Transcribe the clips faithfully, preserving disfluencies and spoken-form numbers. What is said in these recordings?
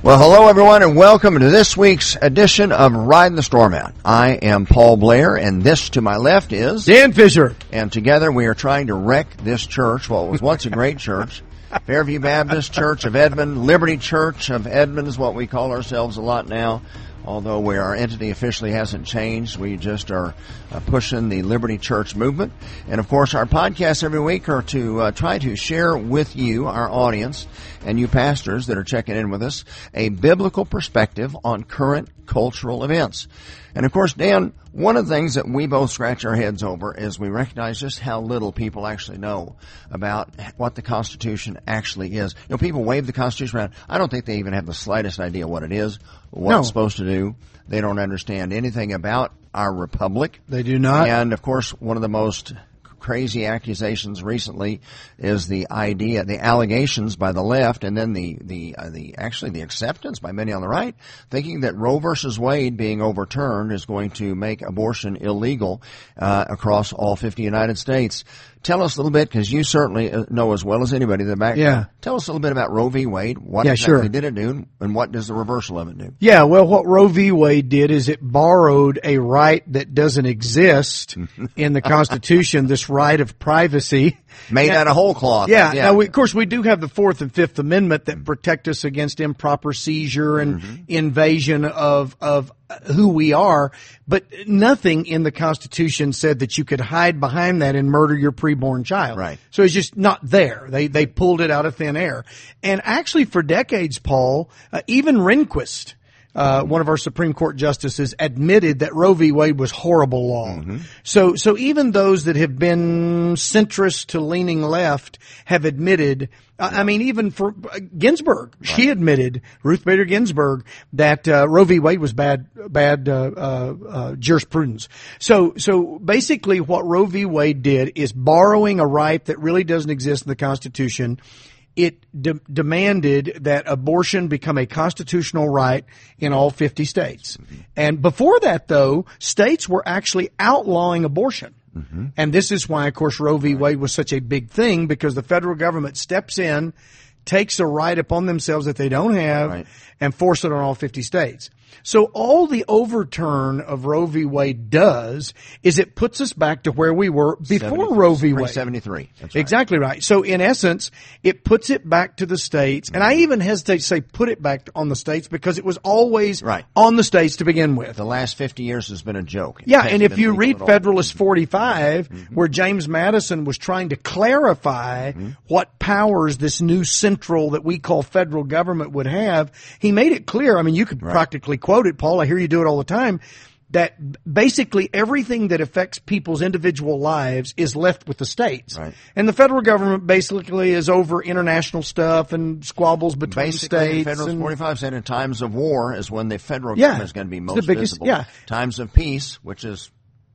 Well, hello, everyone, and welcome to this week's edition of Riding the Storm Out. I am Paul Blair, and this to my left is Dan Fisher. And together we are trying to wreck this church, well, it was once a great church, Fairview Baptist Church of Edmond, Liberty Church of Edmond is what we call ourselves a lot now. Although we, our entity officially hasn't changed, we just are uh, pushing the Liberty Church movement. And, of course, our podcasts every week are to uh, try to share with you, our audience, and you pastors that are checking in with us, a biblical perspective on current cultural events. And, of course, Dan, one of the things that we both scratch our heads over is we recognize just how little people actually know about what the Constitution actually is. You know, people wave the Constitution around. I don't think they even have the slightest idea what it is, what No. it's supposed to do. They don't understand anything about our republic. They do not. And, of course, one of the most crazy accusations recently is the idea, the allegations by the left, and then the the uh, the actually the acceptance by many on the right, thinking that Roe versus Wade being overturned is going to make abortion illegal uh, across all fifty United States. Tell us a little bit, because you certainly know as well as anybody the background. Yeah. Tell us a little bit about Roe v. Wade. What Yeah, exactly sure. did it do, and what does the reversal of it do? Yeah, well, what Roe v. Wade did is it borrowed a right that doesn't exist in the Constitution, this right of privacy. Made out of whole cloth. Yeah. yeah. Now, we, of course, we do have the Fourth and Fifth Amendment that protect us against improper seizure and Mm-hmm. invasion of of who we are, but nothing in the Constitution said that you could hide behind that and murder your preborn child. Right. So it's just not there. They they pulled it out of thin air. And actually, for decades, Paul, uh, even Rehnquist, Uh, one of our Supreme Court justices, admitted that Roe v. Wade was horrible law. Mm-hmm. So, so even those that have been centrist to leaning left have admitted, uh, I mean, even for uh, Ginsburg, right. She admitted, Ruth Bader Ginsburg, that uh, Roe v. Wade was bad, bad uh, uh, uh, jurisprudence. So, so basically what Roe v. Wade did is borrowing a right that really doesn't exist in the Constitution. It de- demanded that abortion become a constitutional right in all fifty states. And before that, though, states were actually outlawing abortion. Mm-hmm. And this is why, of course, Roe v. Wade was such a big thing, because the federal government steps in, takes a right upon themselves that they don't have, right, and force it on all fifty states. So all the overturn of Roe v. Wade does is it puts us back to where we were before Roe v. Wade. seventy-three. That's right. Exactly right. So in essence, it puts it back to the states. And I even hesitate to say put it back on the states, because it was always right. on the states to begin with. The last fifty years has been a joke. It yeah, and if you read at all. Federalist forty-five, mm-hmm. where James Madison was trying to clarify mm-hmm. what powers this new central that we call federal government would have, he made it clear. I mean, you could right. practically quote it, Paul. I hear you do it all the time. That basically everything that affects people's individual lives is left with the states. Right. And the federal government basically is over international stuff and squabbles between basically, states. Federalist and, forty-five said in times of war is when the federal yeah, government is going to be most the biggest, visible. Yeah. Times of peace, which is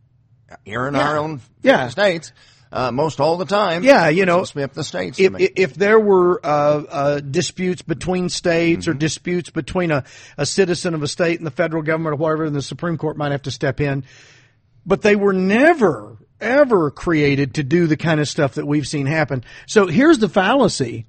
here in yeah. our own yeah. states, uh, most all the time. Yeah, you know, split up the states. If, if there were uh, uh, disputes between states, mm-hmm. or disputes between a, a citizen of a state and the federal government or whatever, then the Supreme Court might have to step in. But they were never, ever created to do the kind of stuff that we've seen happen. So here's the fallacy.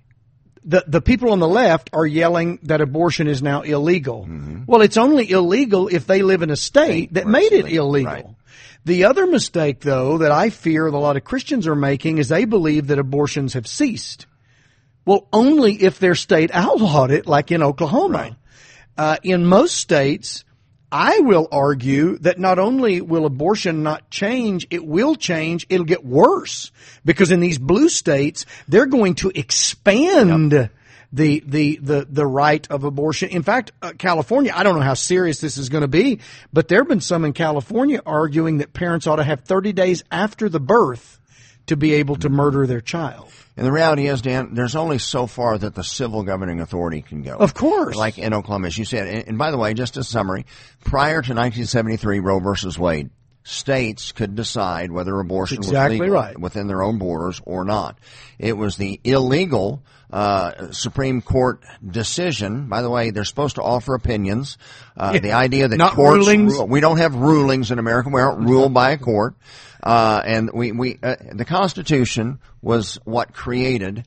The the people on the left are yelling that abortion is now illegal. Mm-hmm. Well, it's only illegal if they live in a state that made it illegal. Right. The other mistake, though, that I fear that a lot of Christians are making is they believe that abortions have ceased. Well, only if their state outlawed it, like in Oklahoma. Right. Uh, in most states, I will argue that not only will abortion not change, it will change, it'll get worse. Because in these blue states, they're going to expand yep. the, the, the, the right of abortion. In fact, uh, California, I don't know how serious this is going to be, but there have been some in California arguing that parents ought to have thirty days after the birth to be able to murder their child. And the reality is, Dan, there's only so far that the civil governing authority can go. Of course. Like in Oklahoma, as you said. And, and by the way, just a summary, prior to nineteen seventy-three, Roe versus Wade, states could decide whether abortion exactly was legal right. within their own borders or not. It was the illegal uh Supreme Court decision. By the way, they're supposed to offer opinions. Uh yeah. The idea that Not courts rulings. Rule, we don't have rulings in America. We aren't ruled by a court. Uh and we we uh, the Constitution was what created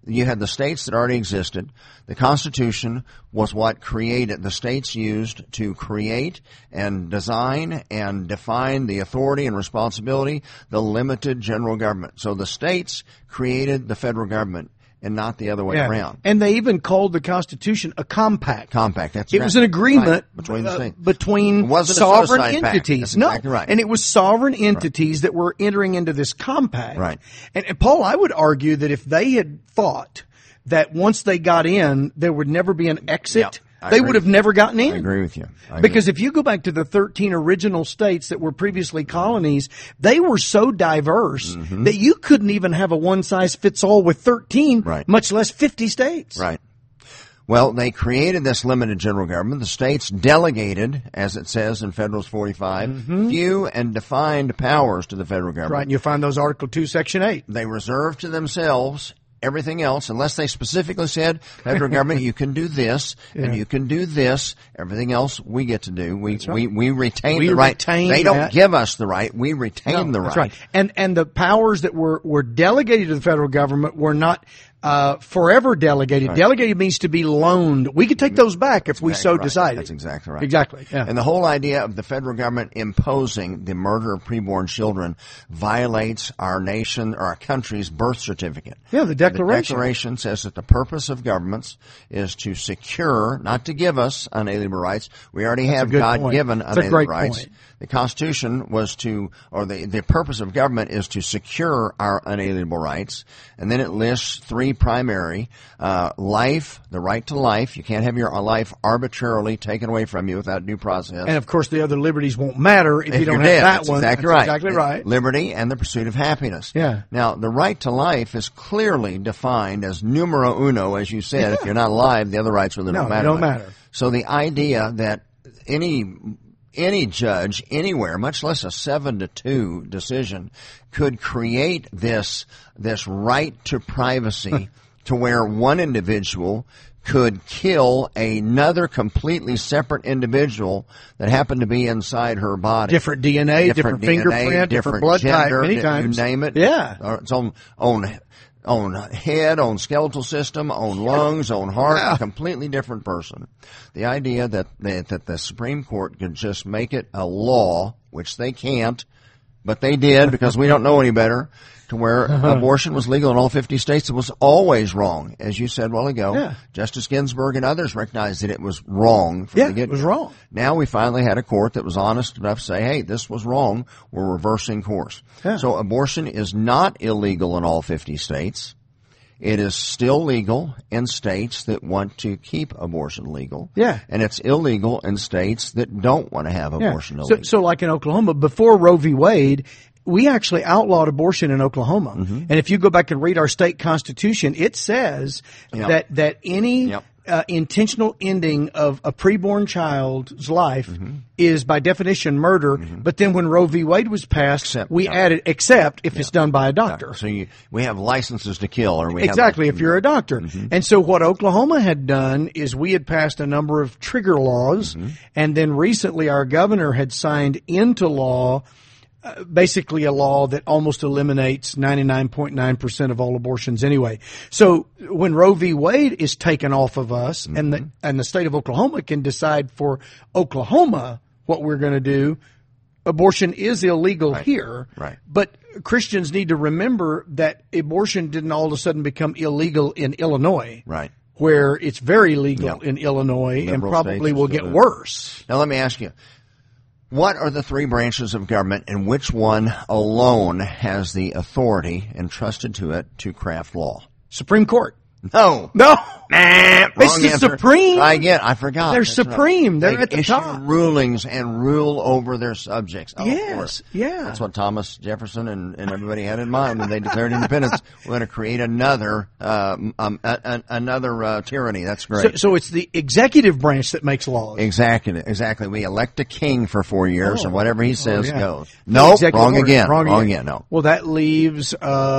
you had the states that already existed. The Constitution was what created, the states used to create and design and define the authority and responsibility, the limited general government. So the states created the federal government and not the other way yeah. around. And they even called the Constitution a compact. Compact, that's It right. was an agreement right. between the uh, states. between It wasn't a sovereign suicide pact. entities. That's no, exactly right. and it was sovereign entities right. that were entering into this compact. Right. And, and Paul, I would argue that if they had thought that once they got in, there would never be an exit, Yep. I they agree. would have never gotten in. I agree with you. I agree. Because if you go back to the thirteen original states that were previously colonies, they were so diverse mm-hmm. that you couldn't even have a one-size-fits-all with thirteen, right. much less fifty states. Right. Well, they created this limited general government. The states delegated, as it says in Federalist forty-five, mm-hmm. few and defined powers to the federal government. Right, and you'll find those Article two, Section eight. They reserved to themselves everything else, unless they specifically said, federal government, you can do this, yeah. and you can do this. Everything else we get to do. We, right. we, we retain we the right. Retain they that. don't give us the right. We retain no, the that's right. right. And, and the powers that were, were delegated to the federal government were not, uh, forever delegated. Right. Delegated means to be loaned. We could take those back if That's we exactly so right. decided. That's exactly right. Exactly. Yeah. And the whole idea of the federal government imposing the murder of preborn children violates our nation or our country's birth certificate. Yeah, the Declaration. The Declaration says that the purpose of governments is to secure, not to give us unalienable rights. We already have God-given unalienable rights. Point. The Constitution was to, or the, the purpose of government is to secure our unalienable rights. And then it lists three primary, uh, life, the right to life. You can't have your life arbitrarily taken away from you without due process. And of course the other liberties won't matter if, if you don't you're have dead. that That's one. Exactly That's right. exactly right. Liberty and the pursuit of happiness. Yeah. Now, the right to life is clearly defined as numero uno, as you said. Yeah. If you're not alive, the other rights really no, don't matter. They don't matter. So the idea that any Any judge anywhere, much less a seven to two decision, could create this this right to privacy to where one individual could kill another completely separate individual that happened to be inside her body. Different D N A, different, different D N A, fingerprint, different, different blood gender, type, many times. You name it. Yeah. Or its own own own head, own skeletal system, own lungs, own heart, yeah. a completely different person. The idea that, that that the Supreme Court could just make it a law, which they can't, but they did because we don't know any better, to where uh-huh. abortion was legal in all fifty states. It was always wrong, as you said a while ago. Yeah. Justice Ginsburg and others recognized that it was wrong from yeah, the get-go. It was wrong. Now we finally had a court that was honest enough to say, hey, this was wrong. We're reversing course. Yeah. So abortion is not illegal in all fifty states. It is still legal in states that want to keep abortion legal. Yeah. And it's illegal in states that don't want to have abortion yeah. illegal. So, so like in Oklahoma, before Roe v. Wade, we actually outlawed abortion in Oklahoma. Mm-hmm. And if you go back and read our state constitution, it says yep. that, that any yep. uh, intentional ending of a preborn child's life mm-hmm. is by definition murder. Mm-hmm. But then when Roe v. Wade was passed, except, we yeah. added except if yeah. it's done by a doctor. Yeah. So you, we have licenses to kill, or we exactly have if you're a doctor. Mm-hmm. And so what Oklahoma had done is we had passed a number of trigger laws, mm-hmm. and then recently our governor had signed into law Uh, basically a law that almost eliminates ninety-nine point nine percent of all abortions anyway. So when Roe v. Wade is taken off of us mm-hmm. and the and the state of Oklahoma can decide for Oklahoma what we're going to do, abortion is illegal right. here. Right. But Christians need to remember that abortion didn't all of a sudden become illegal in Illinois. Right. Where it's very legal yep. in Illinois Liberal and probably will get it. worse. Now let me ask you. What are the three branches of government, and which one alone has the authority entrusted to it to craft law? Supreme Court. No. No. Nah, it's the answer. Supreme. I get. I forgot. They're That's supreme. Right. They're they at the issue top. rulings and rule over their subjects. Oh, yes. Of course. Yeah. That's what Thomas Jefferson and, and everybody had in mind when they declared independence. We're going to create another uh, um, a, a, another uh, tyranny. That's great. So, so it's the executive branch that makes laws. Exactly. Exactly. We elect a king for four years, oh. and whatever he says oh, yeah. goes. No, nope, wrong order. again. Wrong, wrong again. again. No. Well, that leaves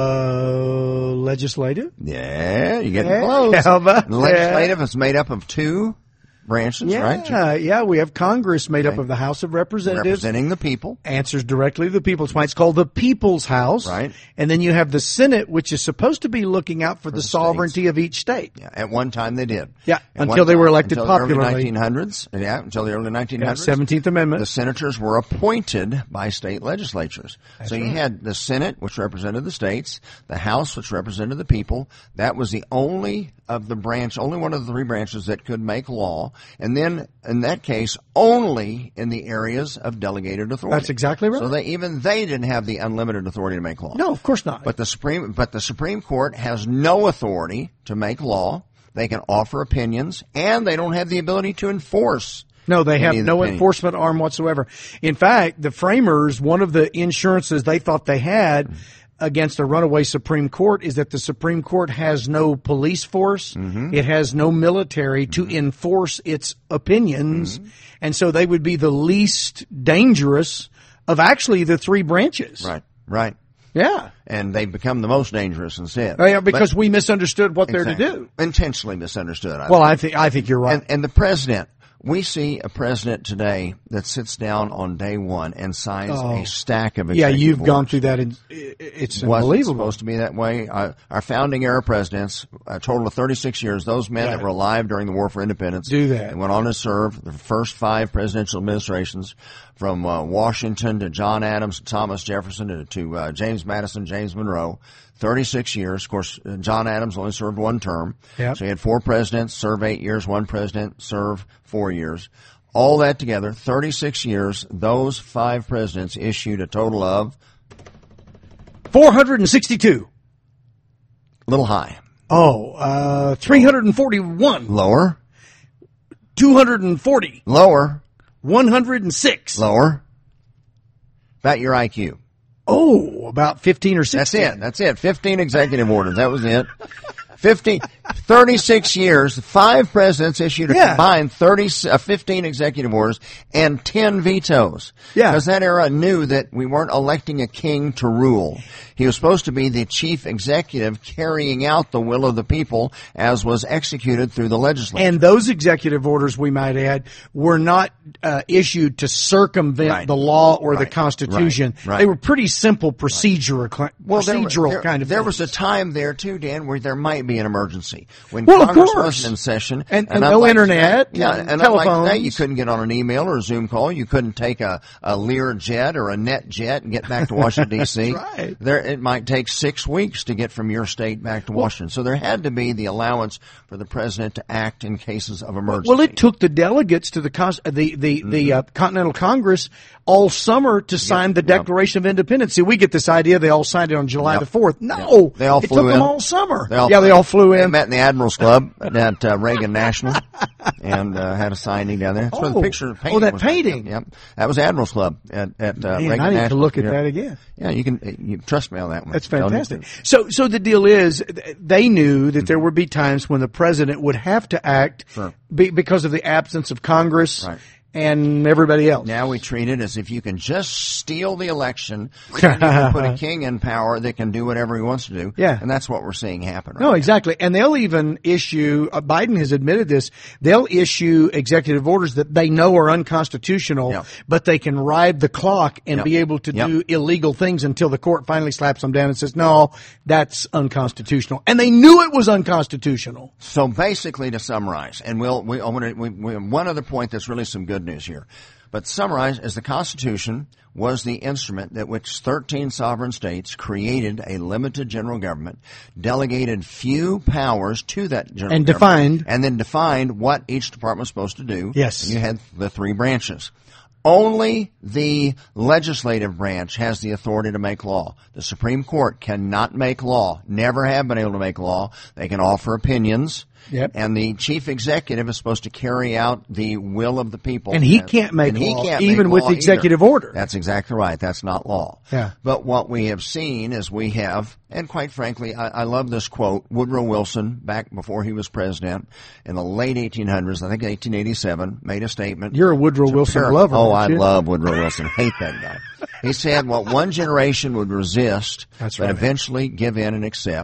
uh, legislative. Yeah, you get yeah. close. How about legislative that? is made up of two branches, yeah, right? Yeah, yeah. We have Congress made Okay. up of the House of Representatives. Representing the people. Answers directly to the people. It's why it's called the People's House. Right. And then you have the Senate, which is supposed to be looking out for, For the, the sovereignty of each state. Yeah, at one time they did. Yeah, At until one they were time, elected until the early popularly. nineteen hundreds. Yeah, until the early nineteen Yeah, hundreds. seventeenth Amendment. The senators were appointed by state legislatures. That's so you right. had the Senate, which represented the states, the House, which represented the people. That was the only of the branch, only one of the three branches that could make law. And then, in that case, only in the areas of delegated authority. That's exactly right. So they, even they didn't have the unlimited authority to make law. No, of course not. But the Supreme, but the Supreme Court has no authority to make law. They can offer opinions, and they don't have the ability to enforce. No, they have any of the no opinions. enforcement arm whatsoever. In fact, the framers, one of the insurances they thought they had against a runaway Supreme Court is that the Supreme Court has no police force. Mm-hmm. It has no military to Mm-hmm. enforce its opinions. Mm-hmm. And so they would be the least dangerous of actually the three branches. Right, right. Yeah. And they become the most dangerous instead. Oh, yeah, because But- we misunderstood what they're exactly. to do. Intentionally misunderstood. I Well, think. I think, I think you're right. And, and the president, we see a president today that sits down on day one and signs Oh. a stack of yeah, executive you've gone orders. through that. And it's Wasn't unbelievable. supposed to be that way. Uh, our founding era presidents, a total of thirty-six years, those men Yeah. that were alive during the War for Independence, Do that. and went on to serve the first five presidential administrations, from uh, Washington to John Adams, to Thomas Jefferson, to, to uh, James Madison, James Monroe. thirty-six years. Of course, uh, John Adams only served one term. Yep. So he had four presidents, serve eight years, one president, serve four years. All that together, thirty-six years, those five presidents issued a total of four hundred sixty-two. a little high. Oh, uh, three hundred forty-one. Lower, two hundred forty. lower, one hundred six. lower. About your I Q. Oh, about fifteen or That's sixteen. it. That's it. fifteen executive orders. That was it. fifteen, thirty-six years, five presidents issued a Yeah. combined thirty, uh, fifteen executive orders and ten vetoes. Yeah. Because that era knew that we weren't electing a king to rule. He was supposed to be the chief executive carrying out the will of the people as was executed through the legislature. And those executive orders, we might add, were not uh, issued to circumvent Right. the law or the Right. Constitution. Right. Right. They were pretty simple procedural, cl- Well, there, procedural there, kind of there things. was a time there too, Dan, where there might be an emergency when Well, of Congress course. wasn't in session, And- and no unlike internet, today- yeah, and and unlike telephones. today, you couldn't get on an email or a Zoom call. You couldn't take a, a Lear jet or a Net jet and get back to Washington D C. That's right. There, it might take six weeks to get from your state back to Washington. So there had to be the allowance for the president to act in cases of emergency. Well, it took the delegates to the cons- the the, the uh, Continental Congress all summer to sign the Declaration of Independence. See, we get this idea they all signed it on July Yep. the fourth. No, They all it flew took in. them all summer. They all- yeah, they all flew They in. met in the Admirals Club at uh, Reagan National and uh, had a signing down there. That's where the Oh. picture of the Oh, painting that was. painting. Yep. That was Admirals Club at, at uh, Man, Reagan I need to National. look at Yeah. that again. Yeah, you can you trust me on that one. That's Don't you? fantastic. So, so the deal is, th- they knew that there would be times when the president would have to act Sure. be, because of the absence of Congress Right. and everybody else. Now we treat it as if you can just steal the election, and you can put a king in power that can do whatever he wants to do. Yeah. And that's what we're seeing happen right No, now. exactly. And they'll even issue, uh, Biden has admitted this, they'll issue executive orders that they know are unconstitutional, Yep. but they can ride the clock and Yep. be able to Yep. do illegal things until the court finally slaps them down and says, no, that's unconstitutional. And they knew it was unconstitutional. So basically, to summarize, and we'll we, I want to, we, we have one other point that's really some good news here. But summarize, as the Constitution was the instrument that which thirteen sovereign states created a limited general government, delegated few powers to that general And government, defined- and then defined what each department was supposed to do. Yes. And you had the three branches. Only the legislative branch has the authority to make law. The Supreme Court cannot make law, never have been able to make law. They can offer opinions. Yep. And the chief executive is supposed to carry out the will of the people. And he can't make And he law, can't even make with law the executive either. order. That's exactly right. That's not law. Yeah. But what we have seen is we have, and quite frankly, I, I love this quote. Woodrow Wilson, back before he was president, in the late eighteen hundreds, I think eighteen eighty-seven, made a statement. You're a Woodrow It's Wilson par- lover, Oh, aren't I you? love Woodrow Wilson. Hate that guy. He said, what one generation would resist, That's but right. eventually give in and accept,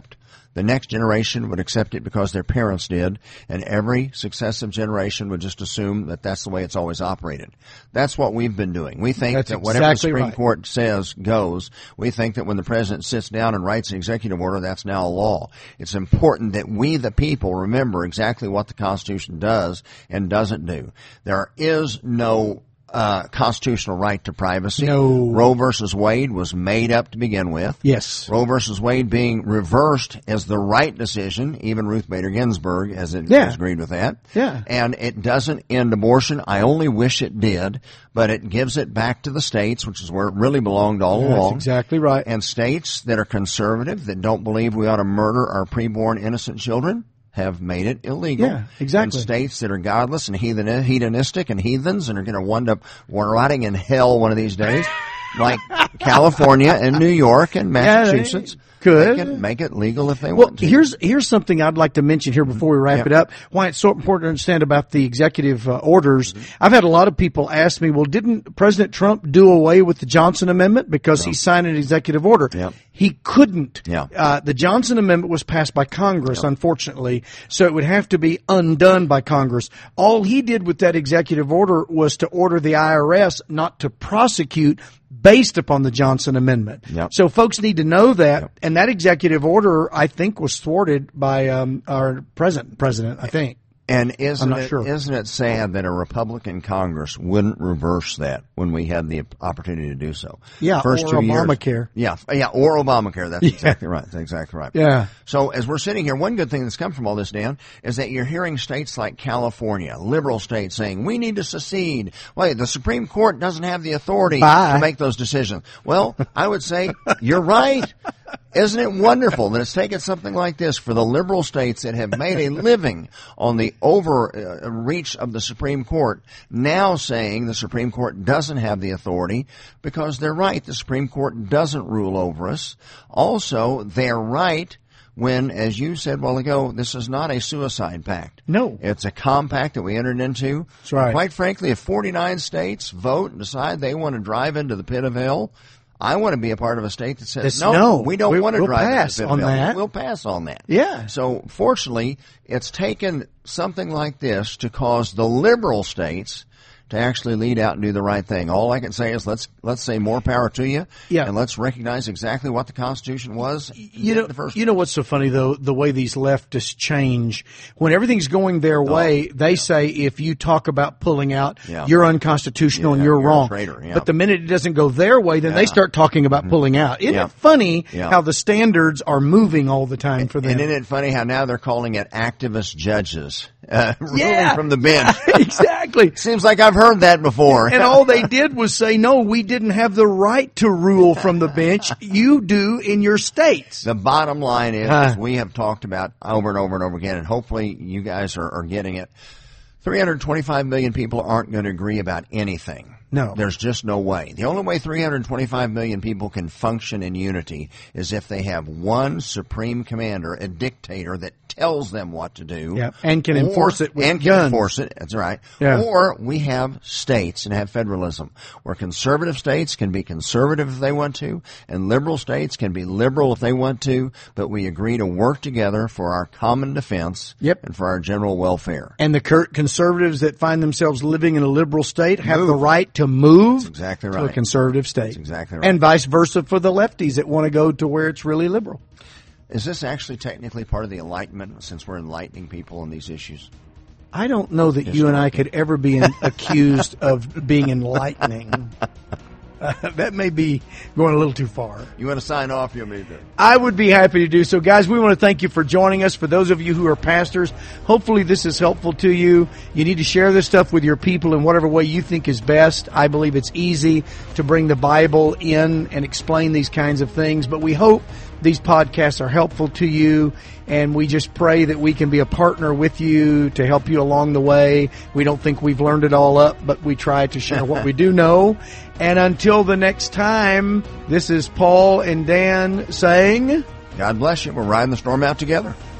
The next generation would accept it because their parents did, and every successive generation would just assume that that's the way it's always operated. That's what we've been doing. We think that's that whatever exactly the Supreme right. Court says goes. We think that when the president sits down and writes an executive order, that's now a law. It's important that we, the people, remember exactly what the Constitution does and doesn't do. There is no Uh, constitutional right to privacy. No. Roe versus Wade was made up to begin with. Yes. Roe versus Wade being reversed as the right decision. Even Ruth Bader Ginsburg has, Yeah. has agreed with that. Yeah. And it doesn't end abortion. I only wish it did, but it gives it back to the states, which is where it really belonged all That's along. exactly right. And states that are conservative, that don't believe we ought to murder our preborn innocent children, have made it illegal. Yeah, exactly. And states that are godless and heathen, hedonistic and heathens and are going to wind up rotting in hell one of these days, like California and New York and Massachusetts, yeah, could they can make it legal if they well, want to. here's here's something I'd like to mention here before we wrap Yep. it up. Why it's so important to understand about the executive uh, orders. Mm-hmm. I've had a lot of people ask me, "Well, didn't President Trump do away with the Johnson Amendment because no. he signed an executive order?" Yep. He couldn't. Yeah. Uh, the Johnson Amendment was passed by Congress, yep. unfortunately, so it would have to be undone by Congress. All he did with that executive order was to order the I R S not to prosecute based upon the Johnson Amendment. Yep. So folks need to know that, yep. and that executive order, I think, was thwarted by um, our present president, I think. And isn't I'm not it, sure. isn't it sad that a Republican Congress wouldn't reverse that when we had the opportunity to do so? Yeah, First or two Obamacare. Years, yeah, yeah, or Obamacare. That's yeah. exactly right. That's exactly right. Yeah. So as we're sitting here, one good thing that's come from all this, Dan, is that you're hearing states like California, liberal states, saying, we need to secede. Wait, the Supreme Court doesn't have the authority Bye. to make those decisions. Well, I would say, you're right. Isn't it wonderful that it's taken something like this for the liberal states that have made a living on the overreach of the Supreme Court, now saying the Supreme Court doesn't have the authority because they're right. The Supreme Court doesn't rule over us. Also, they're right when, as you said a while ago, this is not a suicide pact. No. It's a compact that we entered into. That's right. Quite frankly, if forty-nine states vote and decide they want to drive into the pit of hell, I want to be a part of a state that says, This, no, no, we don't we, want to we'll drive pass into on the pit of hell. that. We'll pass on that. Yeah. So fortunately, it's taken something like this to cause the liberal states to actually lead out and do the right thing. All I can say is let's let's say more power to you, yeah. and let's recognize exactly what the Constitution was. You know, the first you know what's so funny though, the way these leftists change. When everything's going their way, oh, they yeah. say if you talk about pulling out, yeah. you're unconstitutional yeah, and you're, you're wrong. A traitor, yeah. But the minute it doesn't go their way, then yeah. they start talking about mm-hmm. pulling out. Isn't yeah. it funny yeah. how the standards are moving all the time for them? And isn't it funny how now they're calling it activist judges uh, ruling yeah. from the bench? Exactly. Seems like I've heard that before. And all they did was say, no, we didn't have the right to rule from the bench. You do in your states. The bottom line is, Uh. we have talked about over and over and over again, and hopefully you guys are, are getting it. three hundred twenty-five million people aren't going to agree about anything. No. There's just no way. The only way three hundred twenty-five million people can function in unity is if they have one supreme commander, a dictator that tells them what to do. Yeah, and can or, enforce it with and can guns. enforce it. That's right. Yeah. Or we have states and have federalism where conservative states can be conservative if they want to, and liberal states can be liberal if they want to, but we agree to work together for our common defense yep. and for our general welfare. And the conservatives that find themselves living in a liberal state have Move. the right to move That's exactly to right. a conservative state. That's exactly right. And vice versa for the lefties that want to go to where it's really liberal. Is this actually technically part of the Enlightenment, since we're enlightening people on these issues? I don't know that you and I could ever be in, accused of being enlightening. Uh, that may be going a little too far. You want to sign off? You'll need to. I would be happy to do so. Guys, we want to thank you for joining us. For those of you who are pastors, hopefully this is helpful to you. You need to share this stuff with your people in whatever way you think is best. I believe it's easy to bring the Bible in and explain these kinds of things, but we hope these podcasts are helpful to you, and we just pray that we can be a partner with you to help you along the way. We don't think we've learned it all up, but we try to share what we do know. And until the next time, this is Paul and Dan saying, God bless you. We're riding the storm out together.